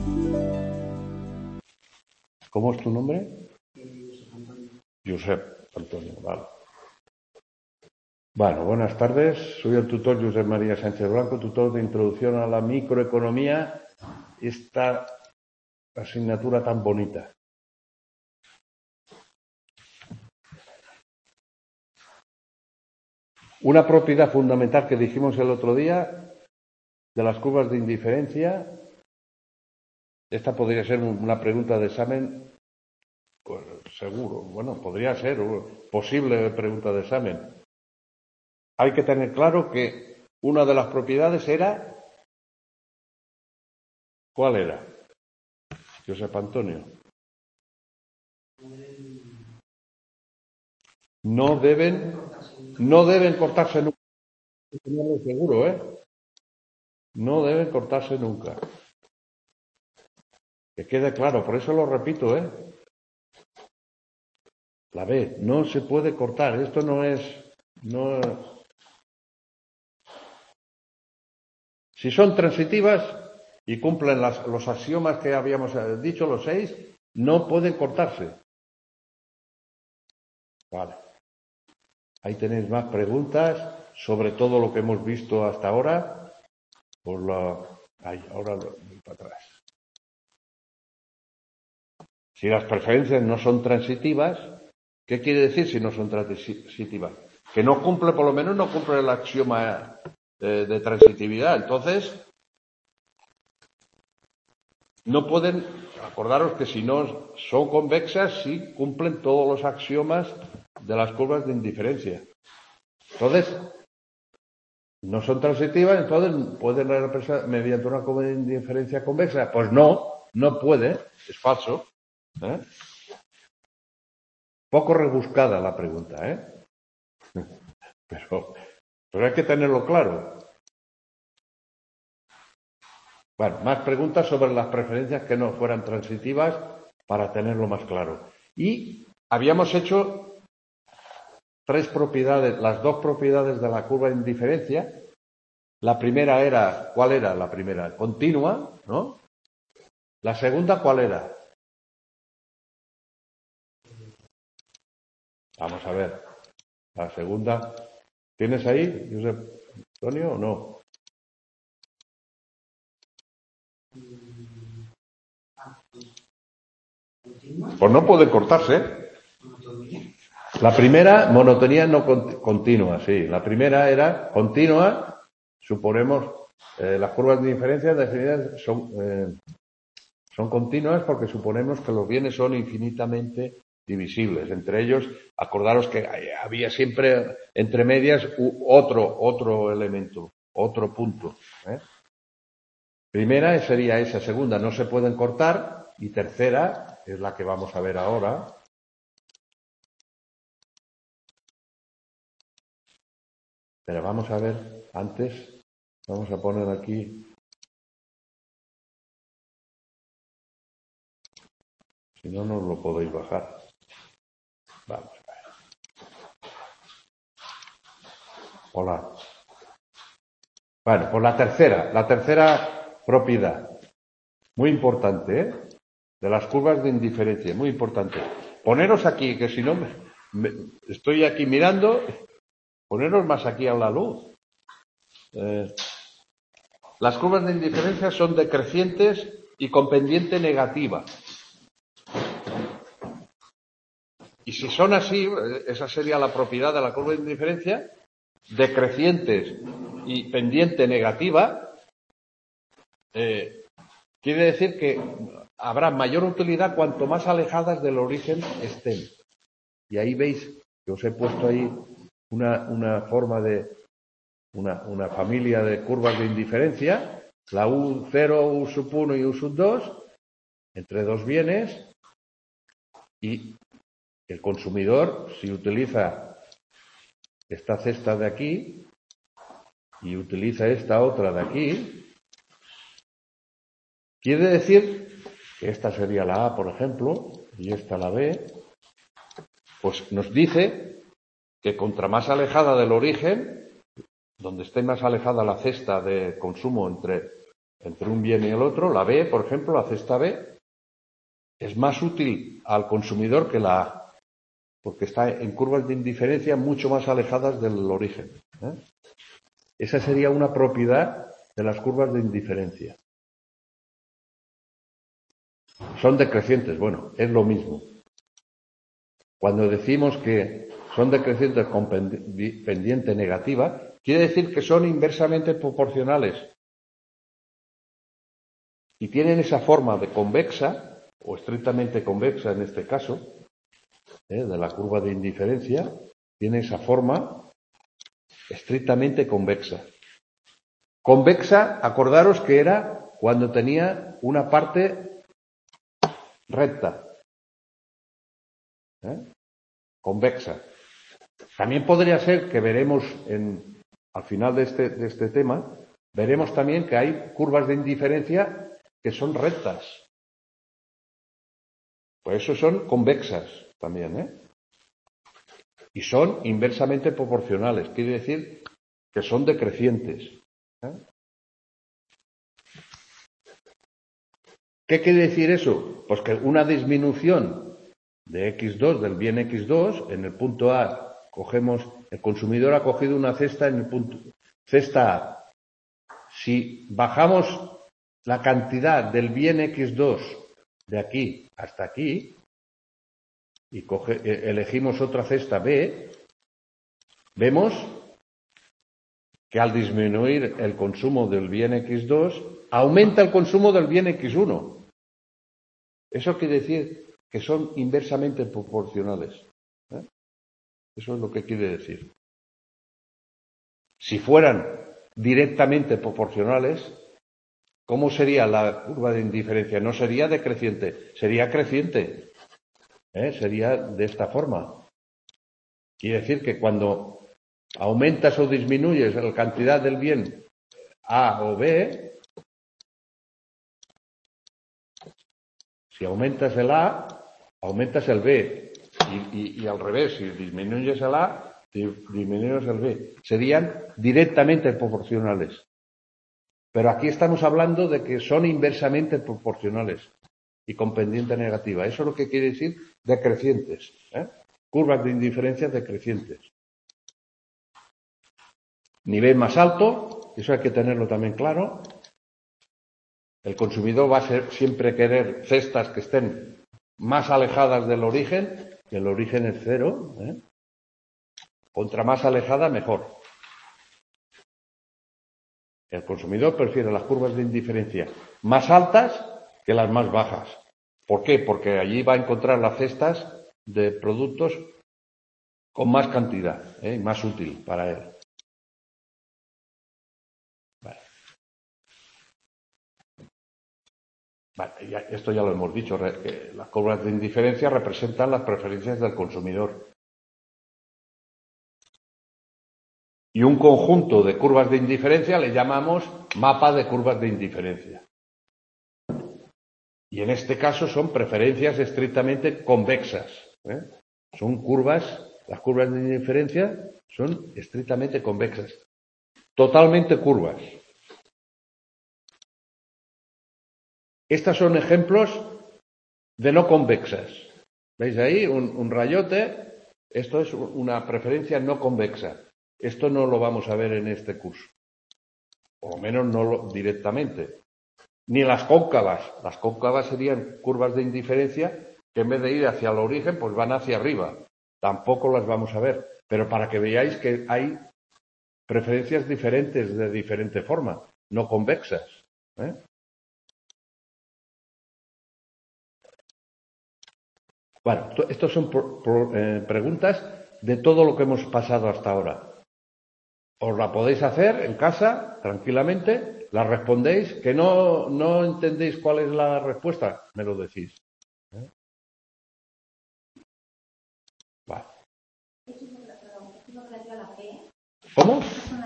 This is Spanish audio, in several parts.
¿Cómo es tu nombre? Josep Antonio, vale. Bueno, buenas tardes. Soy el tutor Josep María Sánchez Blanco, tutor de Introducción a la Microeconomía. Esta asignatura tan bonita. Una propiedad fundamental que dijimos el otro día de las curvas de indiferencia. Esta podría ser una pregunta de examen, pues, seguro. Bueno, podría ser posible pregunta de examen. Hay que tener claro que una de las propiedades era... ¿Cuál era? Josep Antonio. No deben cortarse nunca. Seguro, ¿eh? No deben cortarse nunca. Que quede claro, por eso lo repito, ¿eh? La B, no se puede cortar. Esto no es... Si son transitivas y cumplen los axiomas que habíamos dicho, los 6, no pueden cortarse. Vale. Ahí tenéis más preguntas sobre todo lo que hemos visto hasta ahora. Ahora voy para atrás. Si las preferencias no son transitivas, ¿qué quiere decir si no son transitivas? Que no cumple, por lo menos no cumple el axioma de transitividad. Entonces, no pueden, acordaros que si no son convexas, sí cumplen todos los axiomas de las curvas de indiferencia. Entonces, no son transitivas, entonces pueden representar mediante una curva de indiferencia convexa. Pues no puede, es falso. Poco rebuscada la pregunta, pero hay que tenerlo claro. Bueno, más preguntas sobre las preferencias que no fueran transitivas para tenerlo más claro. Y habíamos hecho 3 propiedades, las 2 propiedades de la curva de indiferencia. La primera era, ¿cuál era la primera? Continua, ¿no? La segunda, ¿cuál era? Vamos a ver. La segunda, ¿tienes ahí, Josep Antonio, o no? Pues no puede cortarse. La primera, monotonía no continua, sí. La primera era continua. Suponemos, las curvas de diferencia definidas son continuas porque suponemos que los bienes son infinitamente divisibles. Entre ellos, acordaros que había siempre entre medias otro elemento, otro punto. Primera sería esa, segunda no se pueden cortar y tercera es la que vamos a ver ahora. Pero vamos a ver, antes vamos a poner aquí, si no, no lo podéis bajar. Vamos a ver. Hola. Bueno, pues la tercera propiedad, muy importante, de las curvas de indiferencia, muy importante. Poneros aquí, que si no, estoy aquí mirando, poneros más aquí a la luz. Las curvas de indiferencia son decrecientes y con pendiente negativa. Y si son así, esa sería la propiedad de la curva de indiferencia, decrecientes y pendiente negativa, quiere decir que habrá mayor utilidad cuanto más alejadas del origen estén. Y ahí veis que os he puesto ahí una forma de una familia de curvas de indiferencia, la U0, U sub 1 y U sub 2, entre dos bienes, y el consumidor, si utiliza esta cesta de aquí y utiliza esta otra de aquí, quiere decir que esta sería la A, por ejemplo, y esta la B, pues nos dice que contra más alejada del origen, donde esté más alejada la cesta de consumo entre entre un bien y el otro, la B, por ejemplo, la cesta B, es más útil al consumidor que la A, porque está en curvas de indiferencia mucho más alejadas del origen. Esa sería una propiedad de las curvas de indiferencia. Son decrecientes, bueno, es lo mismo. Cuando decimos que son decrecientes con pendiente negativa, quiere decir que son inversamente proporcionales y tienen esa forma de convexa, o estrictamente convexa en este caso, de la curva de indiferencia, tiene esa forma estrictamente convexa. Convexa, acordaros que era cuando tenía una parte recta. Convexa. También podría ser que veremos al final de este tema, veremos también que hay curvas de indiferencia que son rectas. Pues eso son convexas también, y son inversamente proporcionales, quiere decir que son decrecientes. ¿Qué quiere decir eso? Pues que una disminución de X2, del bien X2, en el punto A, el consumidor ha cogido una cesta en el punto cesta A. Si bajamos la cantidad del bien X2 de aquí hasta aquí y elegimos otra cesta B, vemos que al disminuir el consumo del bien X2, aumenta el consumo del bien X1. Eso quiere decir que son inversamente proporcionales. Eso es lo que quiere decir. Si fueran directamente proporcionales, ¿cómo sería la curva de indiferencia? No sería decreciente, sería creciente. Sería de esta forma. Quiere decir que cuando aumentas o disminuyes la cantidad del bien A o B, si aumentas el A, aumentas el B. Y al revés, si disminuyes el A, disminuyes el B. Serían directamente proporcionales. Pero aquí estamos hablando de que son inversamente proporcionales y con pendiente negativa. Eso es lo que quiere decir decrecientes. Curvas de indiferencia decrecientes. Nivel más alto, eso hay que tenerlo también claro. El consumidor va a siempre querer cestas que estén más alejadas del origen, que el origen es cero. Contra más alejada, mejor. El consumidor prefiere las curvas de indiferencia más altas que las más bajas. ¿Por qué? Porque allí va a encontrar las cestas de productos con más cantidad, más útil para él. Vale, esto ya lo hemos dicho, que las curvas de indiferencia representan las preferencias del consumidor. Y un conjunto de curvas de indiferencia le llamamos mapa de curvas de indiferencia. Y en este caso son preferencias estrictamente convexas. Son las curvas de indiferencia son estrictamente convexas. Totalmente curvas. Estas son ejemplos de no convexas. ¿Veis ahí? Un rayote. Esto es una preferencia no convexa. Esto no lo vamos a ver en este curso. Por lo menos no directamente. Ni las cóncavas. Las cóncavas serían curvas de indiferencia que en vez de ir hacia el origen, pues van hacia arriba. Tampoco las vamos a ver. Pero para que veáis que hay preferencias diferentes de diferente forma, no convexas. Bueno, estas son preguntas de todo lo que hemos pasado hasta ahora. Os la podéis hacer en casa, tranquilamente, la respondéis, que no entendéis cuál es la respuesta, me lo decís. Vale. ¿Cómo?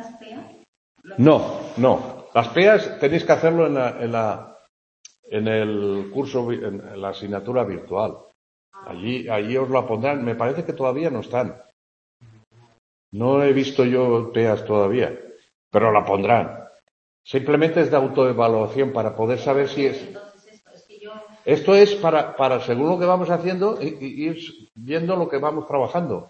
No. Las PEAs tenéis que hacerlo en el curso, en la asignatura virtual. Allí os la pondrán. Me parece que todavía no están. No he visto yo PEAs todavía, pero la pondrán. Simplemente es de autoevaluación para poder saber si es... Entonces Esto es para según lo que vamos haciendo, ir viendo lo que vamos trabajando.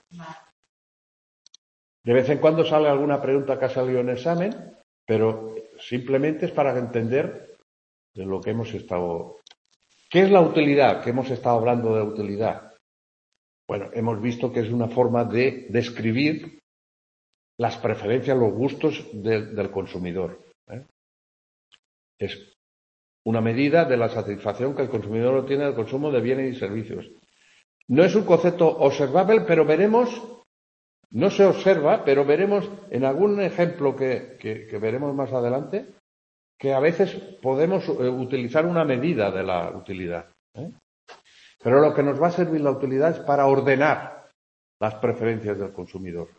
De vez en cuando sale alguna pregunta que ha salido en examen, pero simplemente es para entender de lo que hemos estado... ¿Qué es la utilidad? Que hemos estado hablando de utilidad. Bueno, hemos visto que es una forma de describir las preferencias, los gustos del consumidor. Es una medida de la satisfacción que el consumidor obtiene del consumo de bienes y servicios. No es un concepto observable, pero veremos, no se observa, pero veremos en algún ejemplo que veremos más adelante, que a veces podemos utilizar una medida de la utilidad. Pero lo que nos va a servir la utilidad es para ordenar las preferencias del consumidor.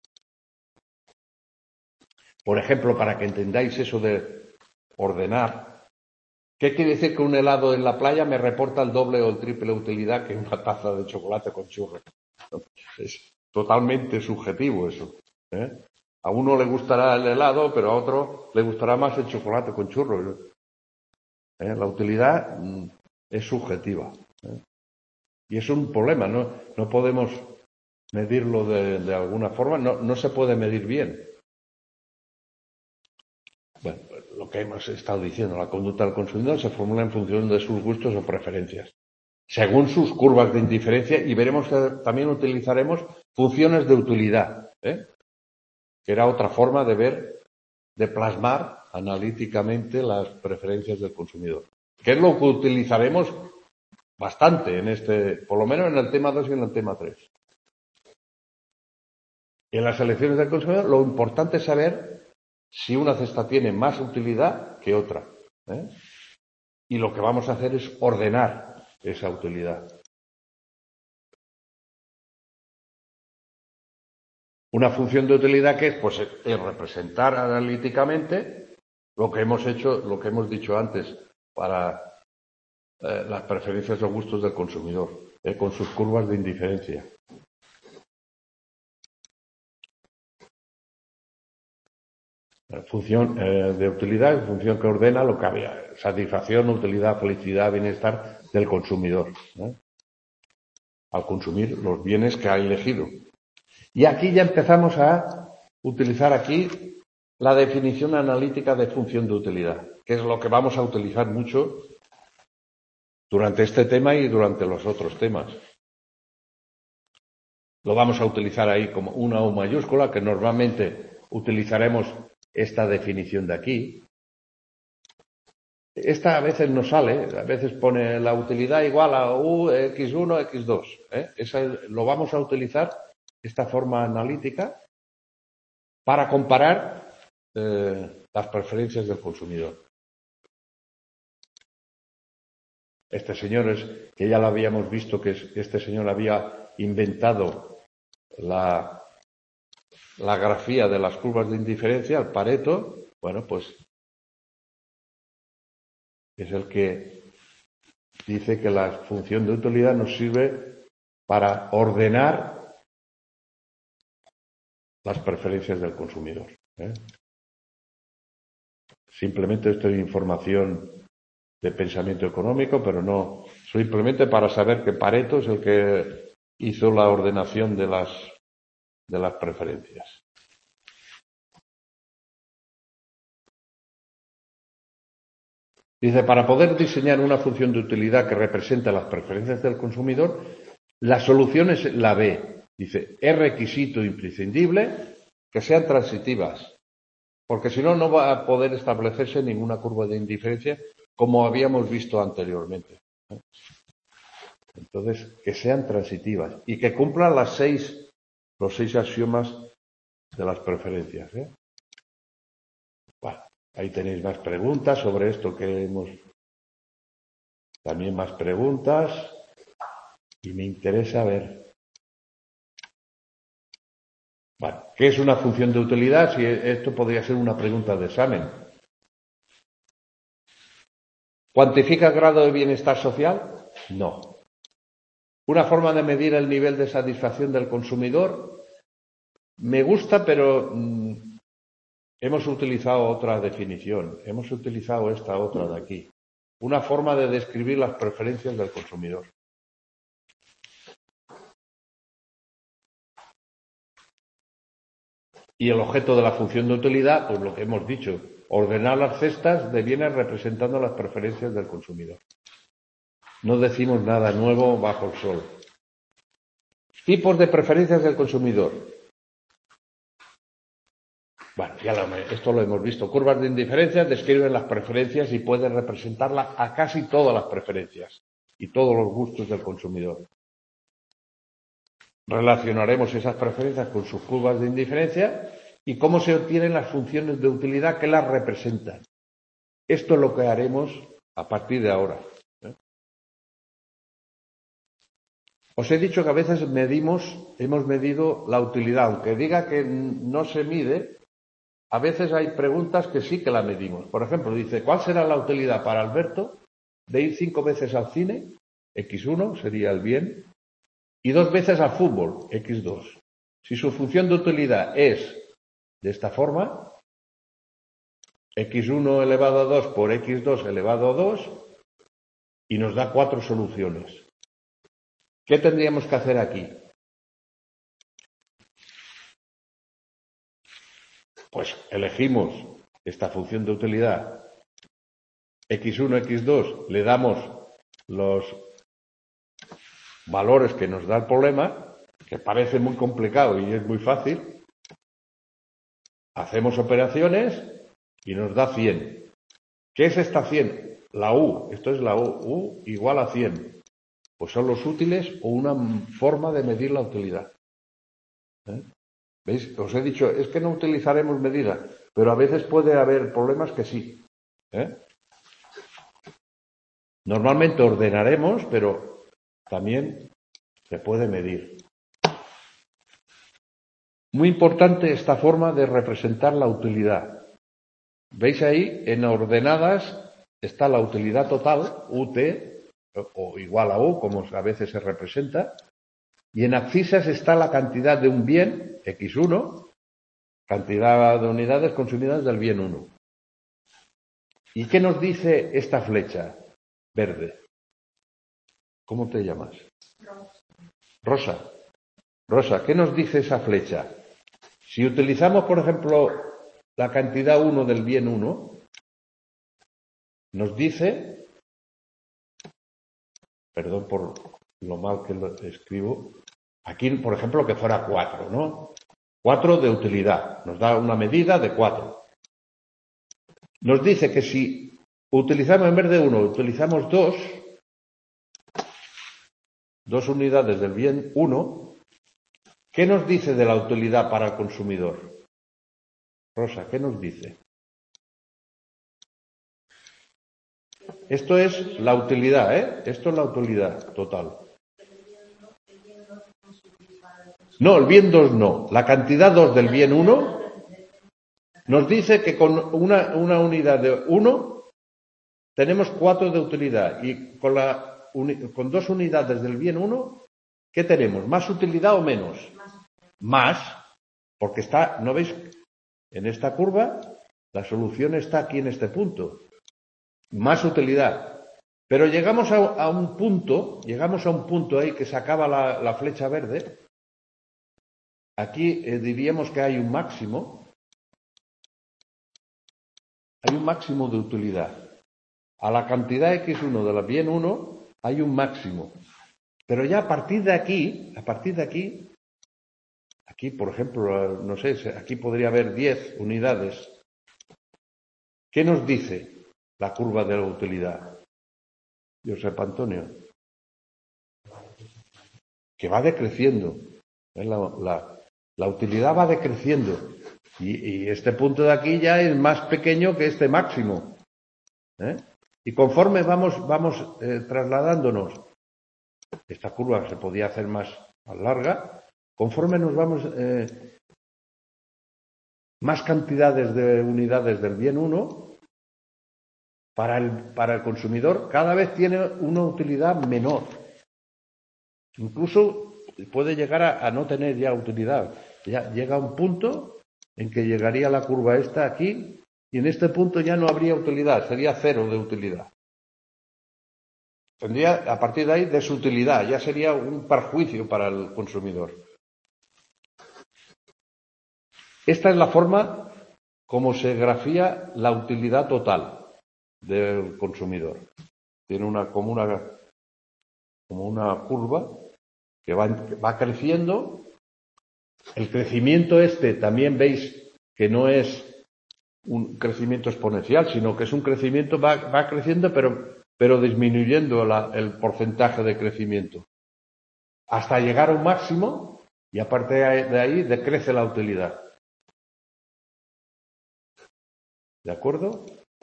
Por ejemplo, para que entendáis eso de ordenar, ¿qué quiere decir que un helado en la playa me reporta el doble o el triple utilidad que una taza de chocolate con churros? Es totalmente subjetivo eso. A uno le gustará el helado, pero a otro le gustará más el chocolate con churros. La utilidad es subjetiva. Y es un problema, no podemos medirlo de alguna forma, no se puede medir bien. Bueno, lo que hemos estado diciendo, la conducta del consumidor se formula en función de sus gustos o preferencias, según sus curvas de indiferencia, y veremos que también utilizaremos funciones de utilidad, que era otra forma de ver, de plasmar analíticamente las preferencias del consumidor, que es lo que utilizaremos bastante en por lo menos en el tema 2 y en el tema 3. Y en las elecciones del consumidor lo importante es saber si una cesta tiene más utilidad que otra. Y lo que vamos a hacer es ordenar esa utilidad. Una función de utilidad que es, pues, es representar analíticamente lo que hemos hecho, lo que hemos dicho antes, para las preferencias o gustos del consumidor, con sus curvas de indiferencia. Función de utilidad, función que ordena lo que había, satisfacción, utilidad, felicidad, bienestar del consumidor, al consumir los bienes que ha elegido. Y aquí ya empezamos a utilizar aquí la definición analítica de función de utilidad, que es lo que vamos a utilizar mucho durante este tema y durante los otros temas. Lo vamos a utilizar ahí como una U mayúscula, que normalmente utilizaremos esta definición de aquí. Esta a veces no sale, a veces pone la utilidad igual a U, X1, X2. Esa lo vamos a utilizar, esta forma analítica, para comparar las preferencias del consumidor. Este señor que ya lo habíamos visto, que este señor había inventado la grafía de las curvas de indiferencia, el Pareto. Bueno, pues es el que dice que la función de utilidad nos sirve para ordenar las preferencias del consumidor. Simplemente esto es información de pensamiento económico, pero no simplemente para saber que Pareto es el que hizo la ordenación de las preferencias. Dice, para poder diseñar una función de utilidad que represente las preferencias del consumidor, la solución es la B. Dice, es requisito imprescindible que sean transitivas, porque si no, no va a poder establecerse ninguna curva de indiferencia como habíamos visto anteriormente. Entonces, que sean transitivas y que cumplan los 6 axiomas de las preferencias. Bueno, ahí tenéis más preguntas sobre esto que hemos... También más preguntas. Y me interesa ver... Bueno, ¿qué es una función de utilidad? Si esto podría ser una pregunta de examen. ¿Cuantifica el grado de bienestar social? No. ¿Una forma de medir el nivel de satisfacción del consumidor? Me gusta, pero hemos utilizado otra definición, hemos utilizado esta otra de aquí. Una forma de describir las preferencias del consumidor. Y el objeto de la función de utilidad, pues lo que hemos dicho, ordenar las cestas de bienes representando las preferencias del consumidor. No decimos nada nuevo bajo el sol. Tipos de preferencias del consumidor. Bueno, esto lo hemos visto. Curvas de indiferencia describen las preferencias y pueden representarlas a casi todas las preferencias y todos los gustos del consumidor. Relacionaremos esas preferencias con sus curvas de indiferencia y cómo se obtienen las funciones de utilidad que las representan. Esto es lo que haremos a partir de ahora. Os he dicho que a veces hemos medido la utilidad, aunque diga que no se mide, a veces hay preguntas que sí que la medimos. Por ejemplo, dice, ¿cuál será la utilidad para Alberto de ir 5 veces al cine? X1 sería el bien. Y 2 veces al fútbol, X2. Si su función de utilidad es de esta forma, X1 elevado a 2 por X2 elevado a 2, y nos da 4 soluciones. ¿Qué tendríamos que hacer aquí? Pues elegimos esta función de utilidad X1, X2, le damos los valores que nos da el problema, que parece muy complicado y es muy fácil. Hacemos operaciones y nos da 100. ¿Qué es esta 100? La U, esto es la U igual a 100. Pues son los útiles o una forma de medir la utilidad. ¿Veis? Os he dicho, es que no utilizaremos medidas, pero a veces puede haber problemas que sí. Normalmente ordenaremos, pero también se puede medir. Muy importante esta forma de representar la utilidad. ¿Veis ahí? En ordenadas está la utilidad total, UT, o igual a U, como a veces se representa, y en abscisas está la cantidad de un bien, X1, cantidad de unidades consumidas del bien 1. ¿Y qué nos dice esta flecha verde? ¿Cómo te llamas? Rosa. Rosa, ¿qué nos dice esa flecha? Si utilizamos, por ejemplo, la cantidad 1 del bien 1, nos dice, perdón por lo mal que lo escribo, aquí, por ejemplo, que fuera 4, ¿no? 4 de utilidad, nos da una medida de 4. Nos dice que si utilizamos en vez de 1, utilizamos 2 unidades del bien 1, ¿qué nos dice de la utilidad para el consumidor? Rosa, ¿qué nos dice? Esto es la utilidad, ¿eh? Esto es la utilidad total. No, el bien 2 no. La cantidad 2 del bien 1 nos dice que con una unidad de 1 tenemos 4 de utilidad y con 2 unidades del bien 1, ¿qué tenemos? ¿Más utilidad o menos? Más, porque está, ¿no veis? En esta curva, la solución está aquí en este punto. Más utilidad. Pero llegamos a un punto ahí que se acaba la flecha verde. Aquí diríamos que hay un máximo. Hay un máximo de utilidad. A la cantidad X1 de la bien 1 hay un máximo. Pero ya a partir de aquí, aquí, por ejemplo, no sé, aquí podría haber 10 unidades. ¿Qué nos dice la curva de la utilidad? Josep Antonio. Que va decreciendo. La utilidad va decreciendo. Y este punto de aquí ya es más pequeño que este máximo. Y conforme vamos trasladándonos, esta curva se podía hacer más larga, conforme nos vamos más cantidades de unidades del bien 1, para el consumidor cada vez tiene una utilidad menor. Incluso puede llegar a no tener ya utilidad. Ya llega a un punto en que llegaría la curva esta aquí y en este punto ya no habría utilidad, sería cero de utilidad. Tendría a partir de ahí desutilidad, ya sería un perjuicio para el consumidor. Esta es la forma como se grafía la utilidad total del consumidor. Tiene como una curva que va creciendo. El crecimiento también veis que no es un crecimiento exponencial, sino que es un crecimiento, va creciendo, pero disminuyendo el porcentaje de crecimiento. Hasta llegar a un máximo y aparte de ahí decrece la utilidad. ¿De acuerdo?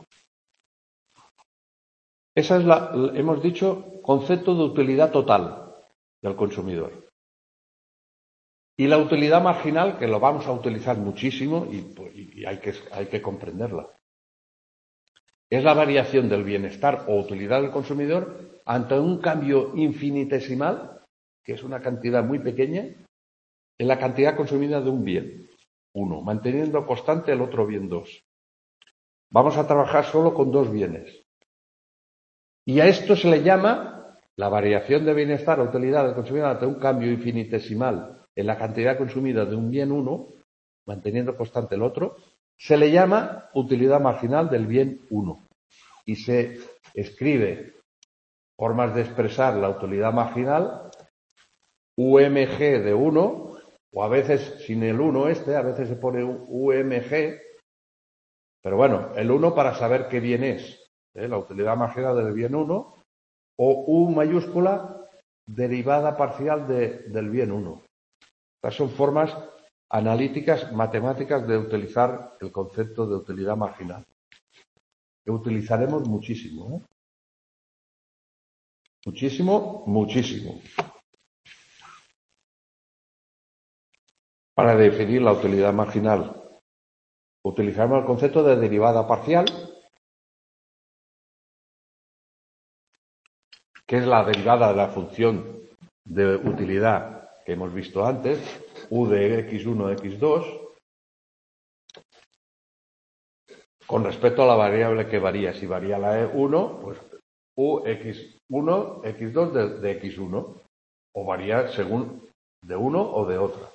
Esa es hemos dicho, concepto de utilidad total del consumidor. Y la utilidad marginal, que lo vamos a utilizar muchísimo y hay que comprenderla. Es la variación del bienestar o utilidad del consumidor ante un cambio infinitesimal, que es una cantidad muy pequeña, en la cantidad consumida de un bien, 1, manteniendo constante el otro bien, 2. Vamos a trabajar solo con 2 bienes. Y a esto se le llama la variación de bienestar o utilidad del consumidor ante un cambio infinitesimal en la cantidad consumida de un bien 1, manteniendo constante el otro, se le llama utilidad marginal del bien 1. Y se escribe formas de expresar la utilidad marginal, UMG de 1, o a veces sin el 1 a veces se pone UMG, pero bueno, el 1 para saber qué bien es, la utilidad marginal del bien 1, o U mayúscula derivada parcial del bien 1. Estas son formas analíticas, matemáticas de utilizar el concepto de utilidad marginal, que utilizaremos muchísimo, muchísimo, para definir la utilidad marginal. Utilizamos el concepto de derivada parcial, que es la derivada de la función de utilidad que hemos visto antes, u de x1, x2, con respecto a la variable que varía. Si varía la E1, pues u x1, x2 de x1, o varía según de uno o de otra.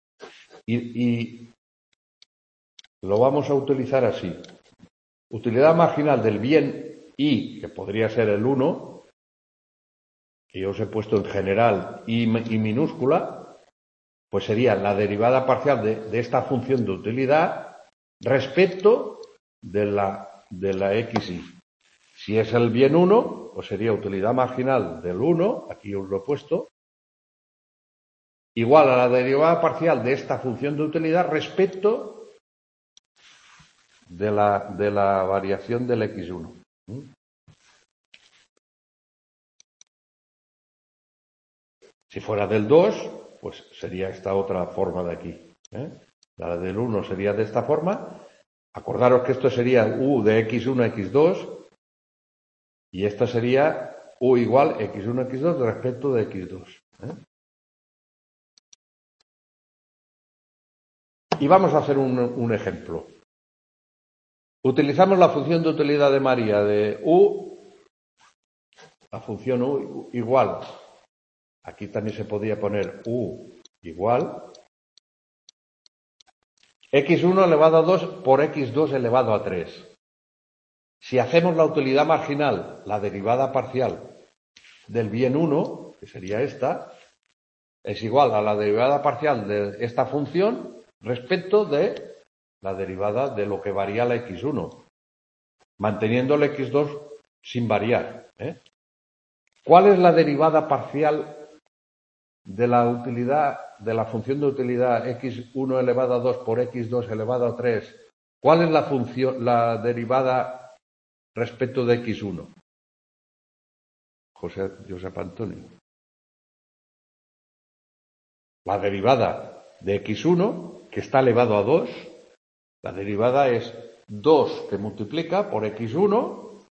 Y lo vamos a utilizar así. Utilidad marginal del bien I, que podría ser el 1, que yo os he puesto en general I minúscula, pues sería la derivada parcial de esta función de utilidad respecto de la xi. Si es el bien 1, pues sería utilidad marginal del 1, aquí os lo he puesto, igual a la derivada parcial de esta función de utilidad respecto de la variación del x1. Si fuera del 2, pues sería esta otra forma de aquí. La del 1 sería de esta forma. Acordaros que esto sería u de x1, x2, y esto sería u igual x1, x2 respecto de x2. Y vamos a hacer un ejemplo. Utilizamos la función de utilidad de María de u, la función u igual. Aquí también se podía poner u igual x1 elevado a 2 por x2 elevado a 3. Si hacemos la utilidad marginal, la derivada parcial del bien 1, que sería esta, es igual a la derivada parcial de esta función respecto de la derivada de lo que varía la x1, manteniendo el x2 sin variar. ¿Cuál es la derivada parcial de la utilidad, de la función de utilidad x1 elevado a 2 por x2 elevado a 3? ¿Cuál es la derivada respecto de x1? Josep Antonio. La derivada de x1, que está elevado a 2, la derivada es 2 que multiplica por x1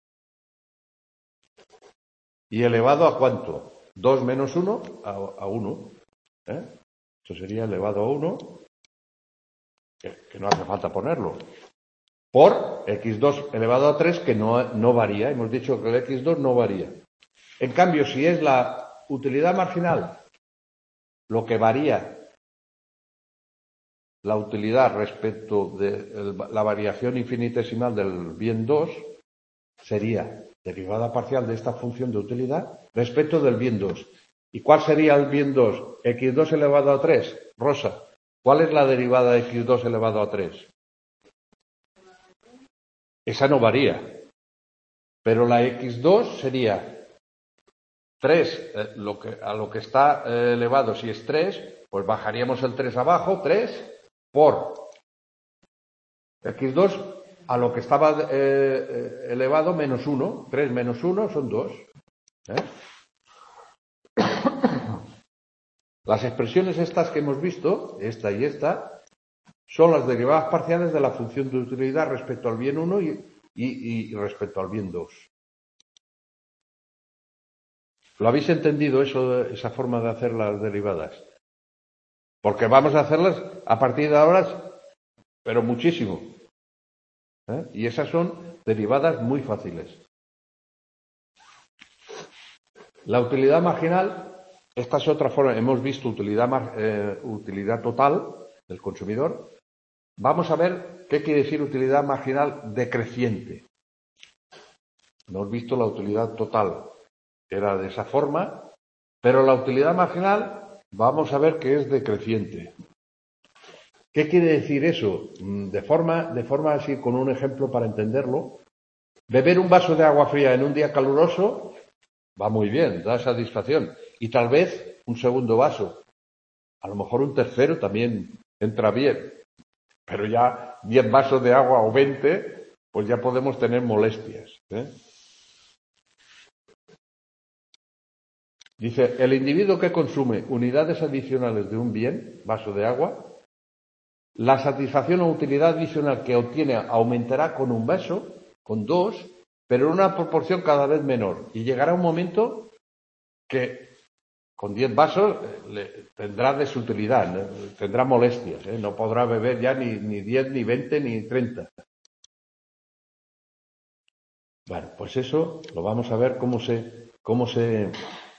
y elevado a ¿cuánto? 2 menos 1 a 1. Esto sería elevado a 1 que no hace falta ponerlo, por x2 elevado a 3, que no varía. Hemos dicho que el x2 no varía. En cambio, si es la utilidad marginal lo que varía la utilidad respecto de la variación infinitesimal del bien 2, sería derivada parcial de esta función de utilidad respecto del bien 2. ¿Y cuál sería el bien 2? X2 elevado a 3. Rosa, ¿cuál es la derivada de x2 elevado a 3? Esa no varía. Pero la x2 sería 3, a lo que está elevado, si es 3, pues bajaríamos el 3 abajo, 3, por x2 a lo que estaba elevado menos 1. 3 menos 1 son 2. Las expresiones estas que hemos visto, esta y esta, son las derivadas parciales de la función de utilidad respecto al bien 1 y respecto al bien 2. ¿Lo habéis entendido esa forma de hacer las derivadas? Porque vamos a hacerlas a partir de ahora, pero muchísimo. Y esas son derivadas muy fáciles. La utilidad marginal, esta es otra forma. Hemos visto utilidad total del consumidor. Vamos a ver qué quiere decir utilidad marginal decreciente. Hemos visto la utilidad total, que era de esa forma, pero la utilidad marginal vamos a ver que es decreciente. ¿Qué quiere decir eso? De forma así, con un ejemplo para entenderlo, beber un vaso de agua fría en un día caluroso va muy bien, da satisfacción. Y tal vez un segundo vaso, a lo mejor un tercero también entra bien. Pero ya 10 vasos de agua o 20, pues ya podemos tener molestias. Dice, el individuo que consume unidades adicionales de un bien, vaso de agua, la satisfacción o utilidad adicional que obtiene aumentará con un vaso, con 2, pero en una proporción cada vez menor. Y llegará un momento que con 10 vasos tendrá desutilidad, tendrá molestias, no podrá beber ya ni 10, ni 20, ni 30. Bueno, pues eso lo vamos a ver cómo se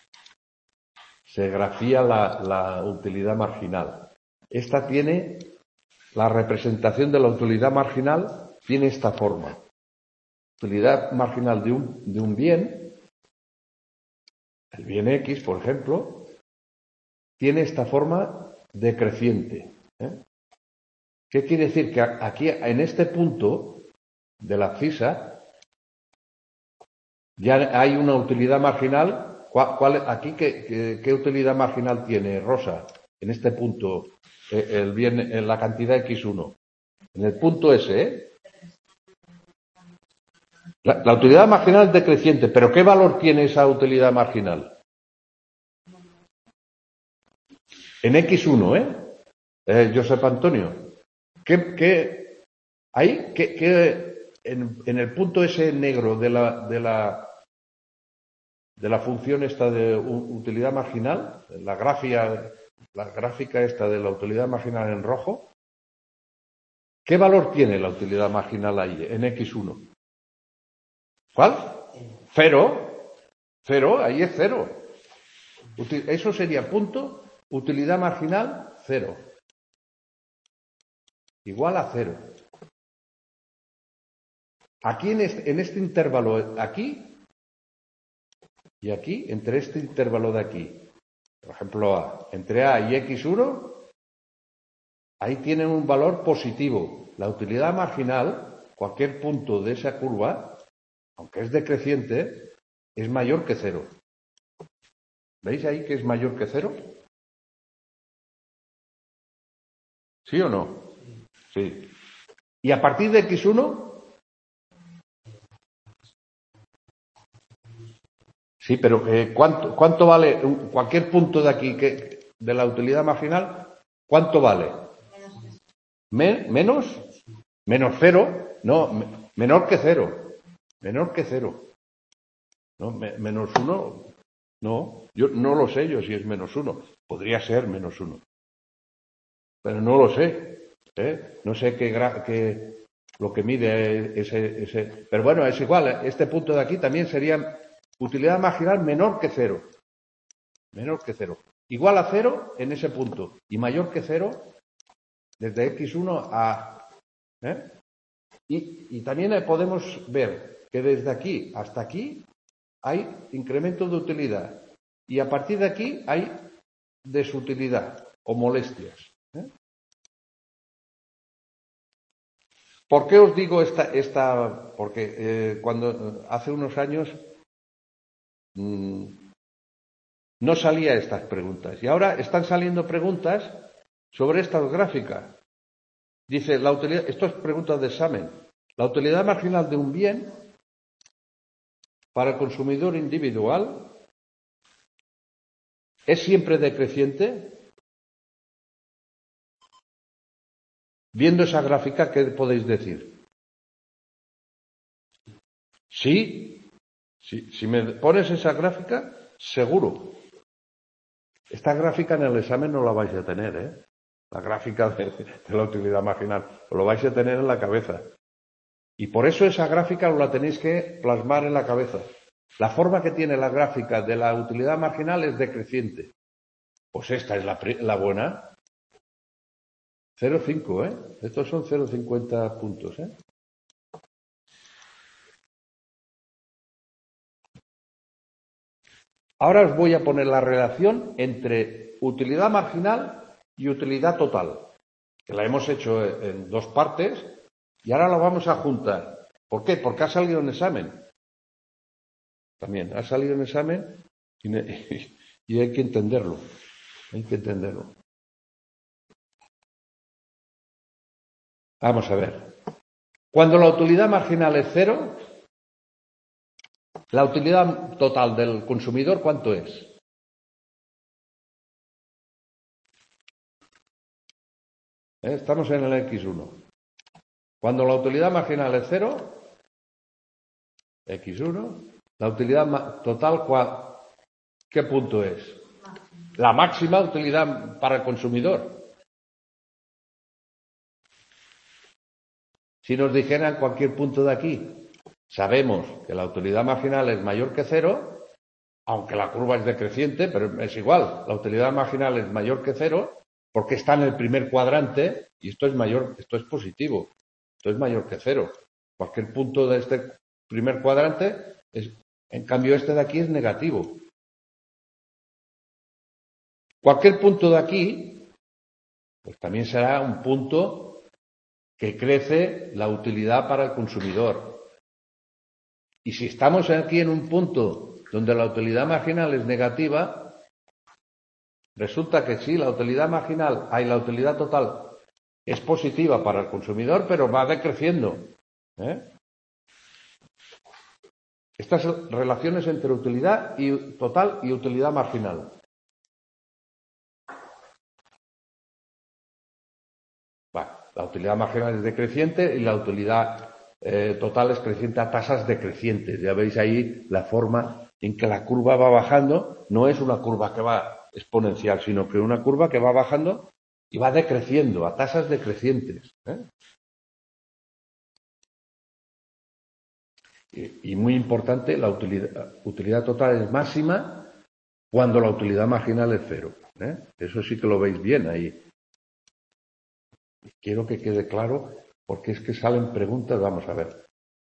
grafía la utilidad marginal. Esta tiene la representación de la utilidad marginal, tiene esta forma. Utilidad marginal de un bien, el bien X, por ejemplo, tiene esta forma decreciente. ¿Qué quiere decir? Que aquí, en este punto de la abscisa, ya hay una utilidad marginal. Aquí, ¿qué utilidad marginal tiene, Rosa? En este punto, el bien, en la cantidad X1. En el punto S, La utilidad marginal es decreciente, pero ¿qué valor tiene esa utilidad marginal? En X1, Josep Antonio. En el punto S negro de la función esta de utilidad marginal, la gráfica esta de la utilidad marginal en rojo, ¿qué valor tiene la utilidad marginal ahí, en X1? ¿Cuál? Cero. Cero, ahí es cero. Eso sería punto, utilidad marginal, 0. Igual a 0. Aquí en este intervalo, aquí y aquí, entre este intervalo de aquí, por ejemplo, entre A y X1, ahí tienen un valor positivo. La utilidad marginal, cualquier punto de esa curva, aunque es decreciente, es mayor que 0. ¿Veis ahí que es mayor que 0? ¿Sí o no? Sí. ¿Y a partir de X1? Sí, pero ¿cuánto vale cualquier punto de aquí de la utilidad marginal? ¿Cuánto vale? ¿Menos? ¿Menos 0? No, menor que 0. Menor que 0. ¿No? Menos 1. No, yo no lo sé yo si es menos 1. Podría ser menos 1. Pero no lo sé. No sé lo que mide ese. Pero bueno, es igual. Este punto de aquí también sería utilidad marginal menor que cero. Menor que cero. Igual a cero en ese punto. Y mayor que cero desde x1 a. Y también podemos ver que desde aquí hasta aquí hay incremento de utilidad. Y a partir de aquí hay desutilidad o molestias. ¿Por qué os digo esta? Porque cuando hace unos años no salía estas preguntas y ahora están saliendo preguntas sobre estas gráficas. Dice la utilidad, esto es preguntas de examen. La utilidad marginal de un bien para el consumidor individual es siempre decreciente. Viendo esa gráfica, ¿qué podéis decir? Sí, si me pones esa gráfica, seguro. Esta gráfica en el examen no la vais a tener, ¿eh? La gráfica de la utilidad marginal. Lo vais a tener en la cabeza. Y por eso esa gráfica la tenéis que plasmar en la cabeza. La forma que tiene la gráfica de la utilidad marginal es decreciente. Pues esta es la buena. 0,5, ¿eh? Estos son 0,50 puntos, ¿eh? Ahora os voy a poner la relación entre utilidad marginal y utilidad total, que la hemos hecho en dos partes y ahora la vamos a juntar. ¿Por qué? Porque ha salido en examen. También ha salido en examen y hay que entenderlo. Hay que entenderlo. Vamos a ver. Cuando la utilidad marginal es cero, la utilidad total del consumidor, ¿cuánto es? Estamos en el x1. Cuando la utilidad marginal es cero, x1, la utilidad total, ¿qué punto es? La máxima utilidad para el consumidor. Si nos dijeran cualquier punto de aquí, sabemos que la utilidad marginal es mayor que cero, aunque la curva es decreciente, pero es igual, la utilidad marginal es mayor que cero porque está en el primer cuadrante y esto es positivo, esto es mayor que cero. Cualquier punto de este primer cuadrante en cambio este de aquí es negativo. Cualquier punto de aquí, pues también será un punto que crece la utilidad para el consumidor. Y si estamos aquí en un punto donde la utilidad marginal es negativa, resulta que sí, la utilidad marginal, la utilidad total es positiva para el consumidor, pero va decreciendo. Estas relaciones entre utilidad total y utilidad marginal. La utilidad marginal es decreciente y la utilidad total es creciente a tasas decrecientes. Ya veis ahí la forma en que la curva va bajando. No es una curva que va exponencial, sino que una curva que va bajando y va decreciendo a tasas decrecientes. Y muy importante, la utilidad total es máxima cuando la utilidad marginal es cero. Eso sí que lo veis bien ahí. Quiero que quede claro, porque es que salen preguntas, vamos a ver.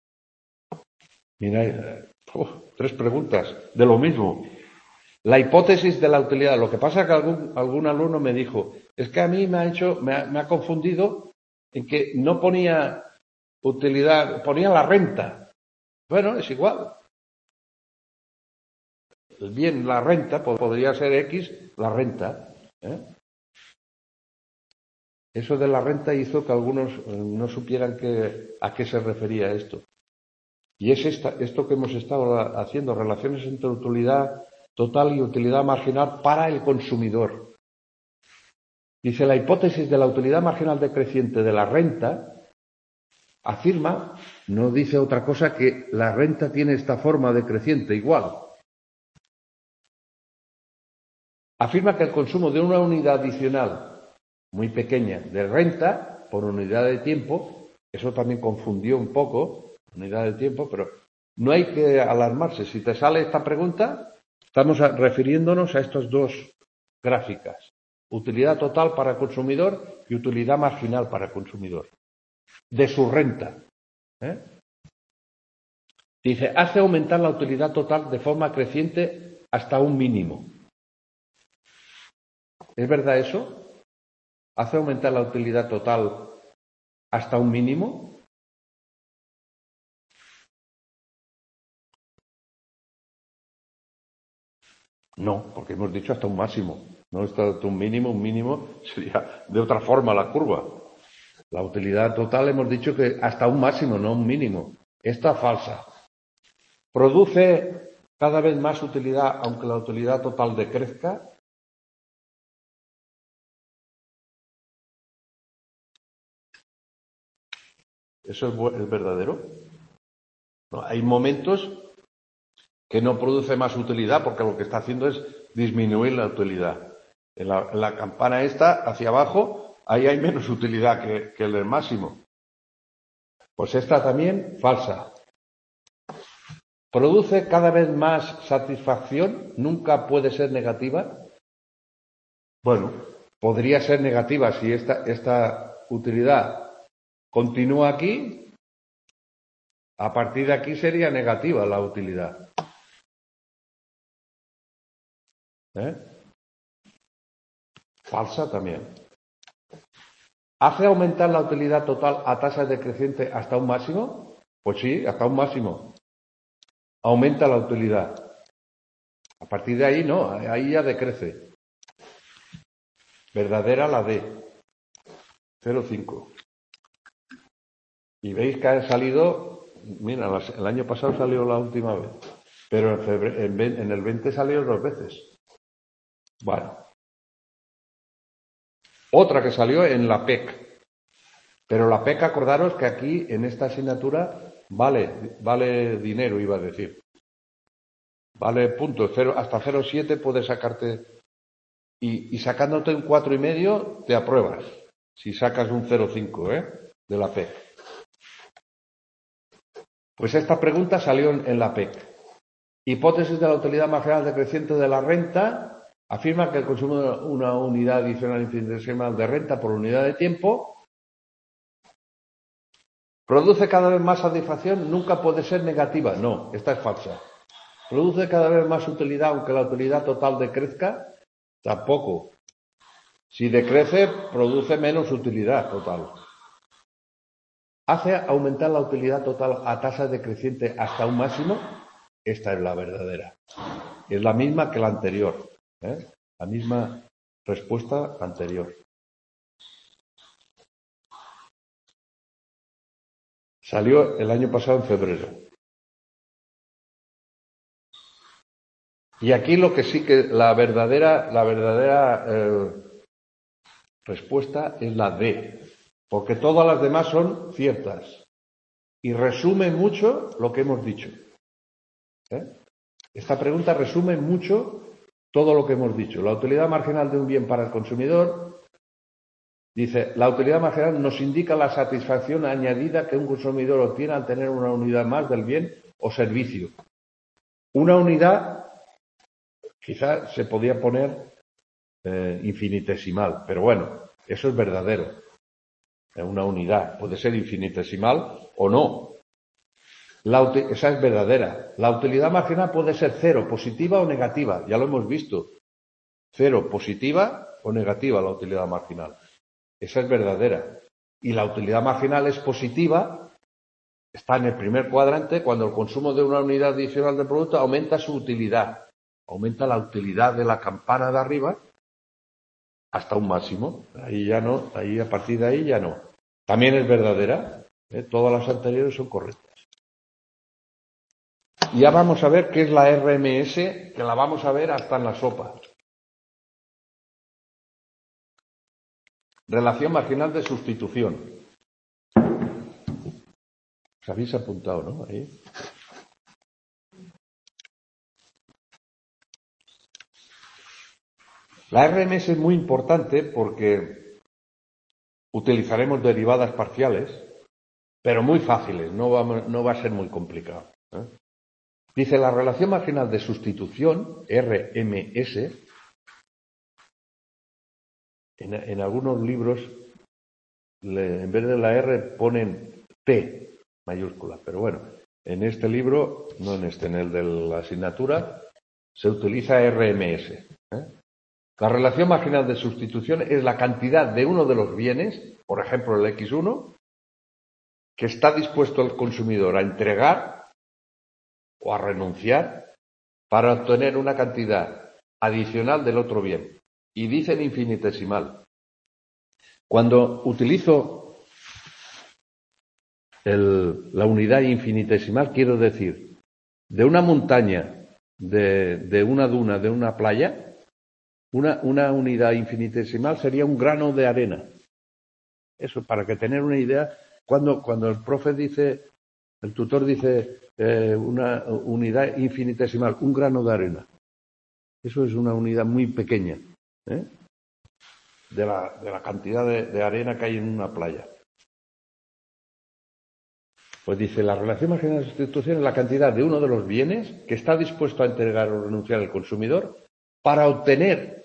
Mira, 3 preguntas de lo mismo. La hipótesis de la utilidad. Lo que pasa es que algún alumno me dijo, es que a mí me ha confundido en que no ponía utilidad, ponía la renta. Bueno, es igual. El bien, la renta, podría ser X, la renta. Eso de la renta hizo que algunos no supieran a qué se refería esto. Y es esto que hemos estado haciendo, relaciones entre utilidad total y utilidad marginal para el consumidor. Dice, la hipótesis de la utilidad marginal decreciente de la renta afirma, no dice otra cosa que la renta tiene esta forma decreciente igual. Afirma que el consumo de una unidad adicional muy pequeña de renta por unidad de tiempo. Eso también confundió un poco, unidad de tiempo, pero no hay que alarmarse. Si te sale esta pregunta, estamos refiriéndonos a estas dos gráficas. Utilidad total para el consumidor y utilidad marginal para el consumidor. De su renta. Dice, hace aumentar la utilidad total de forma creciente hasta un mínimo. ¿Es verdad eso? ¿Hace aumentar la utilidad total hasta un mínimo? No, porque hemos dicho hasta un máximo. No está hasta un mínimo sería de otra forma la curva. La utilidad total hemos dicho que hasta un máximo, no un mínimo. Esta falsa. ¿Produce cada vez más utilidad aunque la utilidad total decrezca? ¿Eso es verdadero? No, hay momentos que no produce más utilidad porque lo que está haciendo es disminuir la utilidad. En la campana esta, hacia abajo, ahí hay menos utilidad que el del máximo. Pues esta también, falsa. ¿Produce cada vez más satisfacción? ¿Nunca puede ser negativa? Bueno, podría ser negativa si esta utilidad continúa aquí. A partir de aquí sería negativa la utilidad. Falsa también. ¿Hace aumentar la utilidad total a tasa decreciente hasta un máximo? Pues sí, hasta un máximo. Aumenta la utilidad. A partir de ahí no, ahí ya decrece. Verdadera la D. 0,5. Y veis que ha salido, mira, el año pasado salió la última vez, pero en el 20 salió 2 veces. Bueno. Otra que salió en la PEC. Pero la PEC, acordaros que aquí, en esta asignatura, vale dinero, iba a decir. Vale puntos, hasta 0,7 puedes sacarte. Y sacándote un 4,5 te apruebas. Si sacas un 0,5, de la PEC. Pues esta pregunta salió en la PEC. Hipótesis de la utilidad marginal decreciente de la renta. Afirma que el consumo de una unidad adicional infinitesimal de renta por unidad de tiempo produce cada vez más satisfacción, nunca puede ser negativa. No, esta es falsa. ¿Produce cada vez más utilidad aunque la utilidad total decrezca? Tampoco. Si decrece, produce menos utilidad total. ¿Hace aumentar la utilidad total a tasa decreciente hasta un máximo? Esta es la verdadera. Es la misma que la anterior. La misma respuesta anterior. Salió el año pasado en febrero. Y aquí lo que sí que la verdadera respuesta es la D, porque todas las demás son ciertas y resume mucho lo que hemos dicho. Esta pregunta resume mucho todo lo que hemos dicho. La utilidad marginal de un bien para el consumidor, dice, la utilidad marginal nos indica la satisfacción añadida que un consumidor obtiene al tener una unidad más del bien o servicio. Una unidad, quizás se podía poner infinitesimal, pero bueno, eso es verdadero. Una unidad puede ser infinitesimal o no. Esa es verdadera. La utilidad marginal puede ser cero, positiva o negativa. Ya lo hemos visto. Cero, positiva o negativa la utilidad marginal. Esa es verdadera. Y la utilidad marginal es positiva. Está en el primer cuadrante cuando el consumo de una unidad adicional de producto aumenta su utilidad. Aumenta la utilidad de la campana de arriba hasta un máximo. Ahí ya no, ahí a partir de ahí ya no. También es verdadera. Todas las anteriores son correctas. Y ya vamos a ver qué es la RMS, que la vamos a ver hasta en la sopa. Relación marginal de sustitución. Os habéis apuntado, ¿no? Ahí. La RMS es muy importante porque utilizaremos derivadas parciales, pero muy fáciles, no va a ser muy complicado. Dice, la relación marginal de sustitución, RMS, en algunos libros, en vez de la R ponen T mayúscula, pero bueno, en este libro, no en este, en el de la asignatura, se utiliza RMS. La relación marginal de sustitución es la cantidad de uno de los bienes, por ejemplo el X1, que está dispuesto el consumidor a entregar o a renunciar para obtener una cantidad adicional del otro bien. Y dicen infinitesimal. Cuando utilizo la unidad infinitesimal, quiero decir, de una montaña, de una duna, de una playa, una unidad infinitesimal sería un grano de arena. Eso, para que tener una idea, cuando el profe dice, el tutor dice una unidad infinitesimal, un grano de arena. Eso es una unidad muy pequeña, de la cantidad de arena que hay en una playa. Pues dice, la relación marginal de sustitución es la cantidad de uno de los bienes que está dispuesto a entregar o renunciar el consumidor para obtener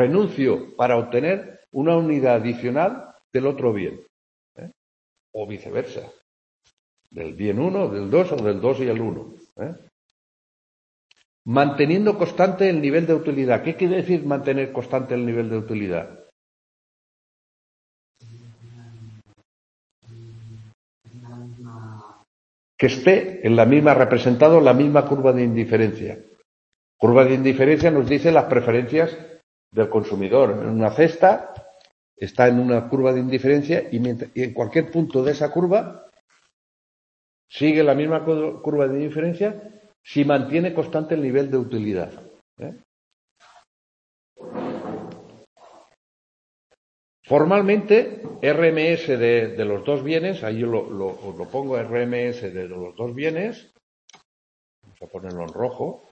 una unidad adicional del otro bien. O viceversa. Del bien 1, del 2 o del 2 y el 1. Manteniendo constante el nivel de utilidad. ¿Qué quiere decir mantener constante el nivel de utilidad? Que esté en la misma, representado en la misma curva de indiferencia. Curva de indiferencia nos dice las preferencias del consumidor. En una cesta está en una curva de indiferencia y en cualquier punto de esa curva sigue la misma curva de indiferencia si mantiene constante el nivel de utilidad. Formalmente, RMS de los dos bienes, ahí os lo pongo, RMS de los dos bienes, vamos a ponerlo en rojo,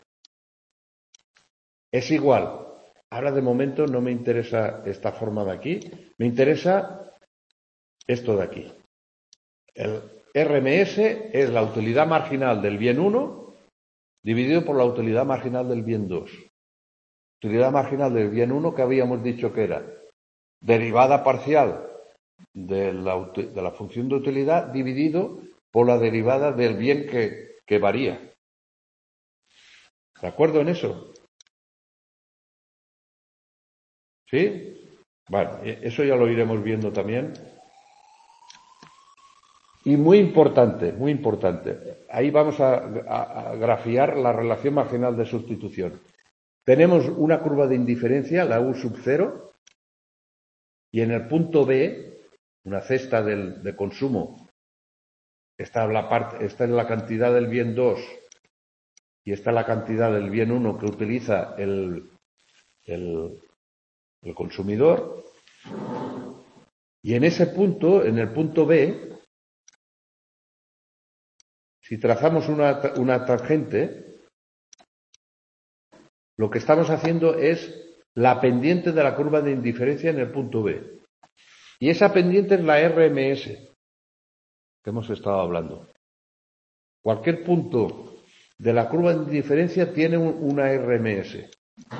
es igual. Ahora de momento no me interesa esta forma de aquí, me interesa esto de aquí. El RMS es la utilidad marginal del bien 1 dividido por la utilidad marginal del bien 2. Utilidad marginal del bien 1 que habíamos dicho que era derivada parcial de la función de utilidad dividido por la derivada del bien que varía. ¿De acuerdo en eso? ¿Sí? Bueno, eso ya lo iremos viendo también. Y muy importante, ahí vamos a grafiar la relación marginal de sustitución. Tenemos una curva de indiferencia, la U sub 0, y en el punto B, una cesta de consumo, está es la cantidad del bien 2 y está la cantidad del bien 1 que utiliza el consumidor. Y en ese punto, en el punto B, si trazamos una tangente, lo que estamos haciendo es la pendiente de la curva de indiferencia en el punto B. Y esa pendiente es la RMS que hemos estado hablando. Cualquier punto de la curva de indiferencia tiene una RMS.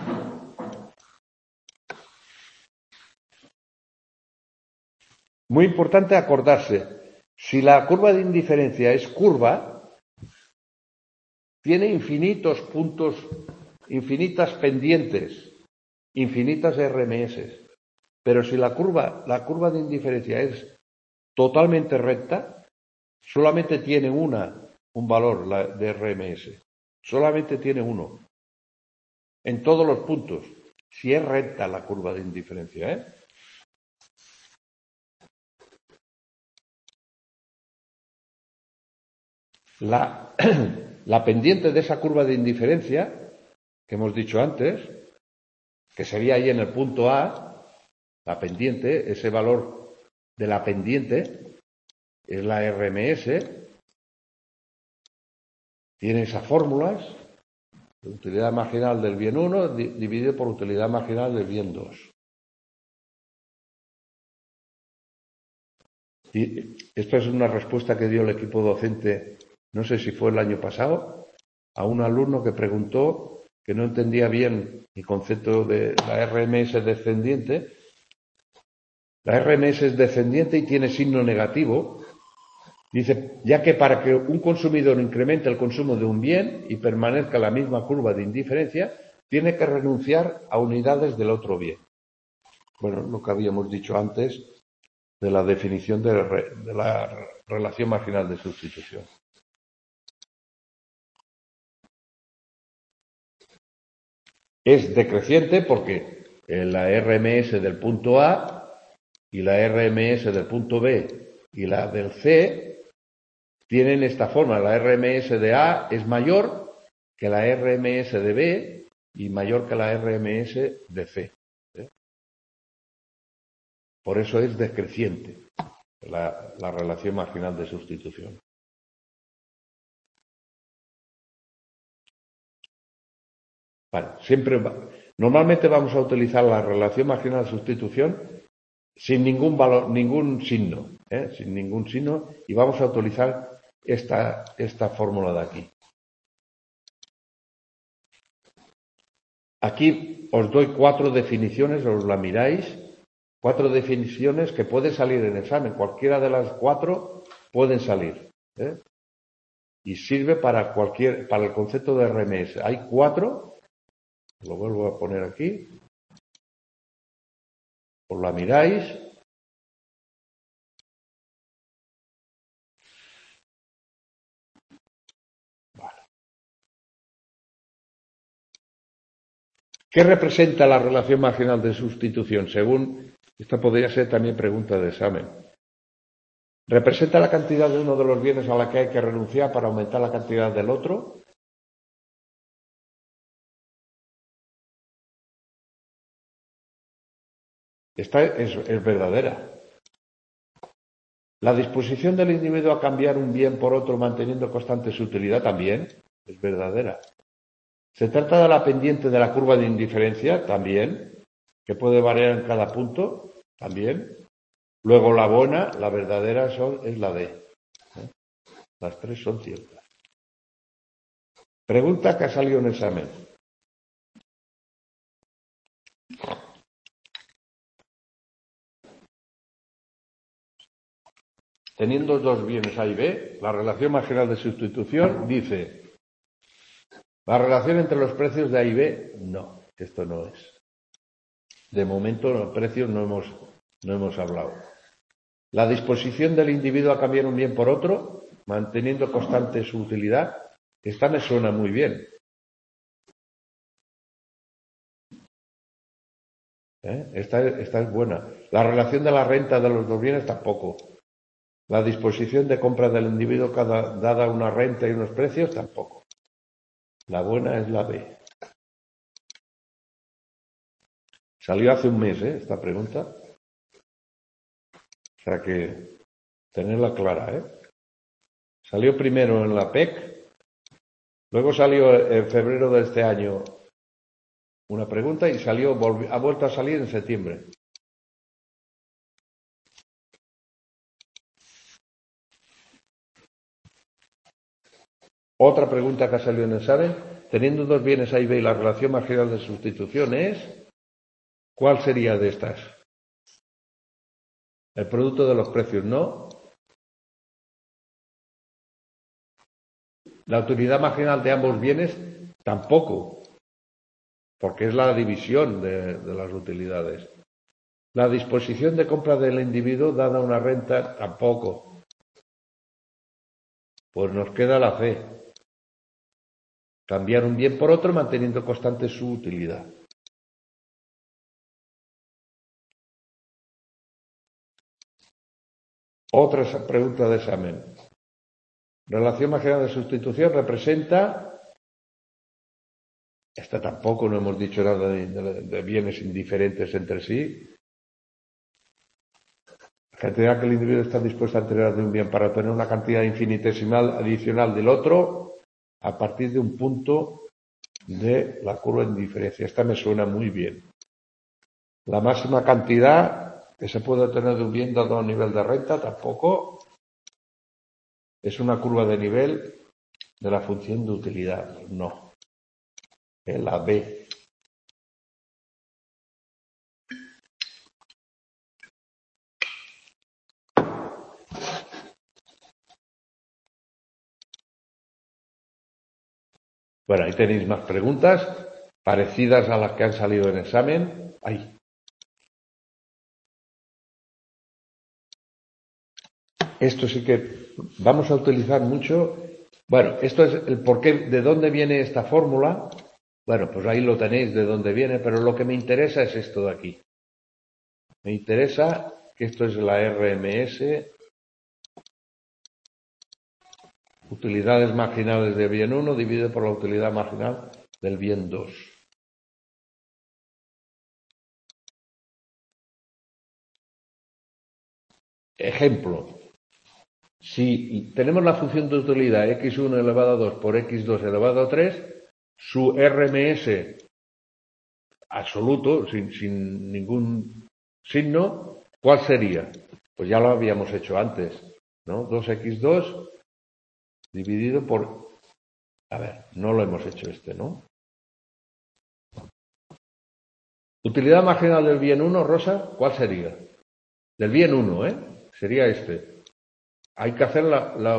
Muy importante acordarse, si la curva de indiferencia es curva, tiene infinitos puntos, infinitas pendientes, infinitas RMS. Pero si la curva de indiferencia es totalmente recta, solamente tiene un valor de RMS. Solamente tiene uno. En todos los puntos. Si es recta la curva de indiferencia, La pendiente de esa curva de indiferencia, que hemos dicho antes, que sería ahí en el punto A, la pendiente, ese valor de la pendiente, es la RMS, tiene esas fórmulas, utilidad marginal del bien 1 dividido por utilidad marginal del bien 2. Y esta es una respuesta que dio el equipo docente, no sé si fue el año pasado, a un alumno que preguntó que no entendía bien el concepto de la RMS descendiente. La RMS es descendiente y tiene signo negativo. Dice, ya que para que un consumidor incremente el consumo de un bien y permanezca la misma curva de indiferencia, tiene que renunciar a unidades del otro bien. Bueno, lo que habíamos dicho antes de la definición de la relación marginal de sustitución. Es decreciente porque la RMS del punto A y la RMS del punto B y la del C tienen esta forma. La RMS de A es mayor que la RMS de B y mayor que la RMS de C. Por eso es decreciente la relación marginal de sustitución. Vale, normalmente vamos a utilizar la relación marginal de sustitución sin ningún valor, ningún signo, sin ningún signo, y vamos a utilizar esta fórmula de aquí. Aquí os doy 4 definiciones, os la miráis, 4 definiciones que pueden salir en examen. Cualquiera de las 4 pueden salir. Y sirve para el concepto de RMS. Hay 4, lo vuelvo a poner aquí. Os la miráis. Vale. ¿Qué representa la relación marginal de sustitución? Según, esta podría ser también pregunta de examen. ¿Representa la cantidad de uno de los bienes a la que hay que renunciar para aumentar la cantidad del otro? Esta es verdadera. La disposición del individuo a cambiar un bien por otro manteniendo constante su utilidad también es verdadera. ¿Se trata de la pendiente de la curva de indiferencia? También, que puede variar en cada punto, también. Luego la buena, la verdadera es la D. Las 3 son ciertas. Pregunta que ha salido en examen. Teniendo dos bienes A y B, la relación marginal de sustitución dice, la relación entre los precios de A y B, no, esto no es. De momento, los precios no hemos hablado. La disposición del individuo a cambiar un bien por otro, manteniendo constante su utilidad, esta me suena muy bien. Esta es buena. La relación de la renta de los dos bienes tampoco. La disposición de compra del individuo dada una renta y unos precios tampoco. La buena es la B. Salió hace un mes, esta pregunta. O sea que tenerla clara, Salió primero en la PEC, luego salió en febrero de este año una pregunta y ha vuelto a salir en septiembre. Otra pregunta que ha salido en el examen, teniendo dos bienes A y B y la relación marginal de sustitución es, ¿cuál sería de estas? El producto de los precios, no. La utilidad marginal de ambos bienes, tampoco, porque es la división de las utilidades. La disposición de compra del individuo dada una renta, tampoco. Pues nos queda la C. Cambiar un bien por otro manteniendo constante su utilidad. Otra pregunta de examen. Relación marginal de sustitución representa, esta tampoco no hemos dicho nada de bienes indiferentes entre sí. La cantidad que el individuo está dispuesto a entregar de un bien para obtener una cantidad infinitesimal adicional del otro a partir de un punto de la curva de indiferencia. Esta me suena muy bien. La máxima cantidad ¿Que se puede tener de un bien dado a nivel de renta? Tampoco. ¿Es una curva de nivel de la función de utilidad? No. Es la B. Bueno, ahí tenéis más preguntas parecidas a las que han salido en examen. Ahí. Esto sí que vamos a utilizar mucho. Bueno, esto es el porqué, de dónde viene esta fórmula. Bueno, pues ahí lo tenéis de dónde viene, pero lo que me interesa es esto de aquí. Me interesa que esto es la RMS, utilidades marginales del bien 1 dividido por la utilidad marginal del bien 2. Ejemplo. Si tenemos la función de utilidad x1 elevado a 2 por x2 elevado a 3, su RMS absoluto, sin ningún signo, ¿cuál sería? Pues ya lo habíamos hecho antes, ¿no? 2x2 dividido por... A ver, no lo hemos hecho ¿no? Utilidad marginal del bien 1, Rosa, ¿cuál sería? Del bien 1, sería este. Hay que hacer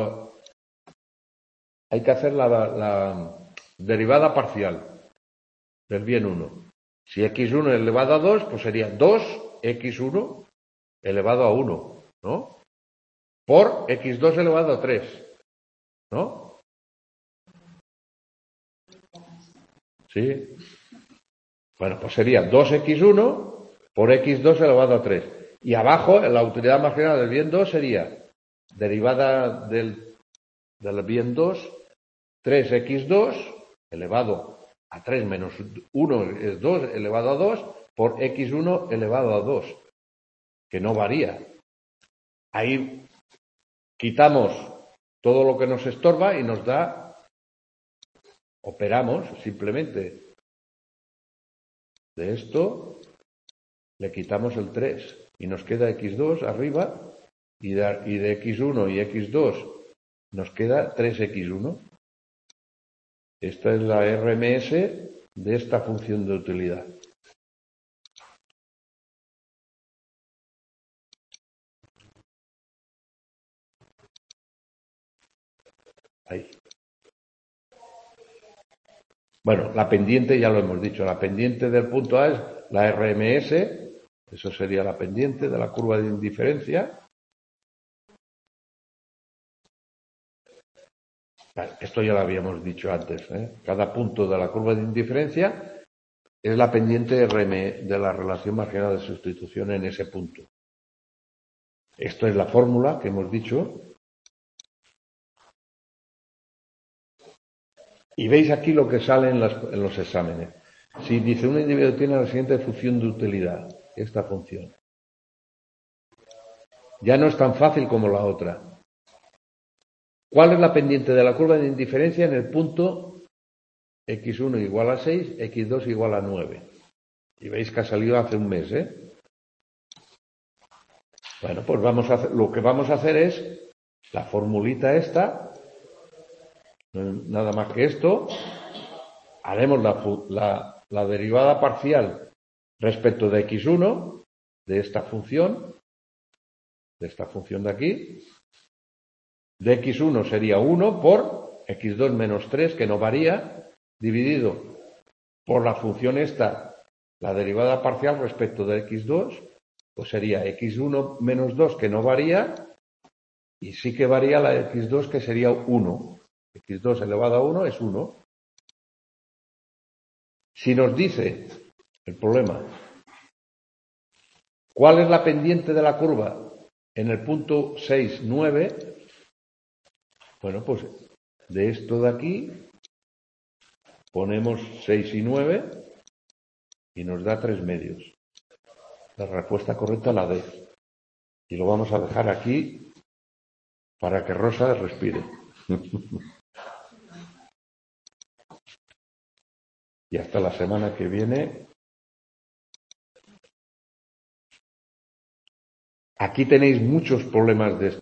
la derivada parcial del bien 1. Si x1 elevado a 2, pues sería 2x1 elevado a 1, ¿no? Por x2 elevado a 3, ¿no? Sí. Bueno, pues sería 2x1 por x2 elevado a 3. Y abajo, la utilidad marginal del bien 2 sería derivada del bien 2, 3x2 elevado a 3 menos 1 es 2 elevado a 2 por x1 elevado a 2, que no varía. Ahí quitamos todo lo que nos estorba y nos da, operamos simplemente de esto, le quitamos el 3 y nos queda x2 arriba y de x1 y x2 nos queda 3x1. Esta es la RMS de esta función de utilidad. Ahí. Bueno, la pendiente ya lo hemos dicho, la pendiente del punto A es la RMS, eso sería la pendiente de la curva de indiferencia. Vale, esto ya lo habíamos dicho antes, Cada punto de la curva de indiferencia es la pendiente RM de la relación marginal de sustitución en ese punto. Esto es la fórmula que hemos dicho. Y veis aquí lo que sale en los exámenes. Si dice un individuo tiene la siguiente función de utilidad, esta función. Ya no es tan fácil como la otra. ¿Cuál es la pendiente de la curva de indiferencia en el punto x1 igual a 6, x2 igual a 9? Y veis que ha salido hace un mes, Bueno, pues lo que vamos a hacer es la formulita esta, nada más que esto, haremos la derivada parcial respecto de x1, de esta función de aquí, de x1 sería 1 por x2 menos 3, que no varía, dividido por la función esta, la derivada parcial respecto de x2, pues sería x1 menos 2, que no varía, y sí que varía la x2, que sería 1. x2 elevado a 1 es 1. Si nos dice el problema, ¿cuál es la pendiente de la curva en el punto 6, 9? Bueno, pues de esto de aquí ponemos 6 y 9 y nos da 3 medios. La respuesta correcta es la D. Y lo vamos a dejar aquí para que Rosa respire. Y hasta la semana que viene Aquí tenéis muchos problemas de